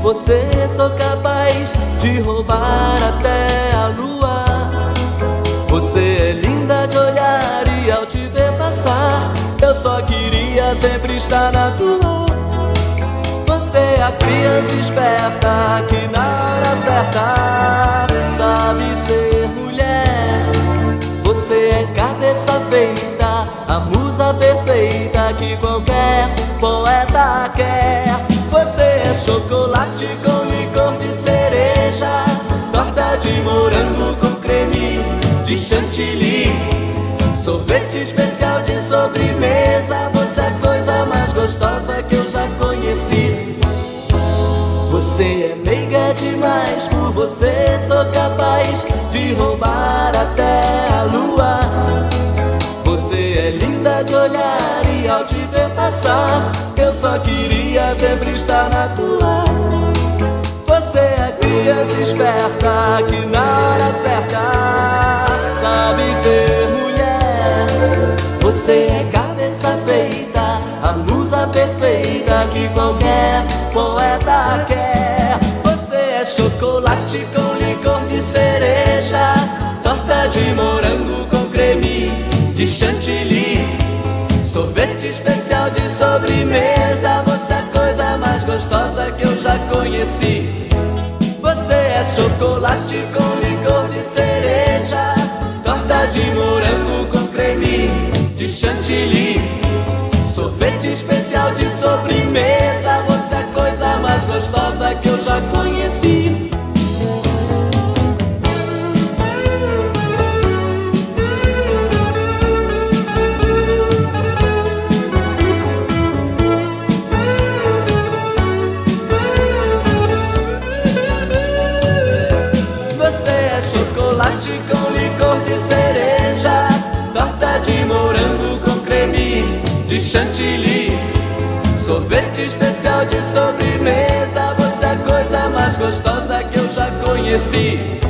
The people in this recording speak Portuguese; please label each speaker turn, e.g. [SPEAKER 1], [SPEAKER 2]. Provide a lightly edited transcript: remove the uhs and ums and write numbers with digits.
[SPEAKER 1] você sou capaz de roubar até a lua. Você é linda de olhar e ao te ver passar, eu só queria sempre estar na tua. Você é a criança esperta que na hora certa sabe ser mulher. Você é cabeça feita, a musa perfeita que qualquer poeta quer. Você é chocolate com licor de cereja, torta de morango com creme de chantilly, sorvete especial de sobremesa. Você é a coisa mais gostosa que eu já conheci. Você é meiga demais, por você sou capaz de roubar até a lua. Você é linda de olhar e ao te ver passar, eu só queria sempre estar na tua. Você é a criança esperta que na hora certa sabe ser mulher. Você é cabeça feita, a musa perfeita que qualquer poeta quer. Você é chocolate com licor de cereja, torta de morango com creme de chantilly, sorvete especial de sobremesa. Você é a coisa mais gostosa que eu já conheci. Você é chocolate com licor de cereja, torta de morango com creme de chantilly, sorvete especial de sobremesa. Você é a coisa mais gostosa que eu já conheci. Chocolate com licor de cereja, torta de morango com creme de chantilly, sorvete especial de sobremesa. Você é a coisa mais gostosa que eu já conheci.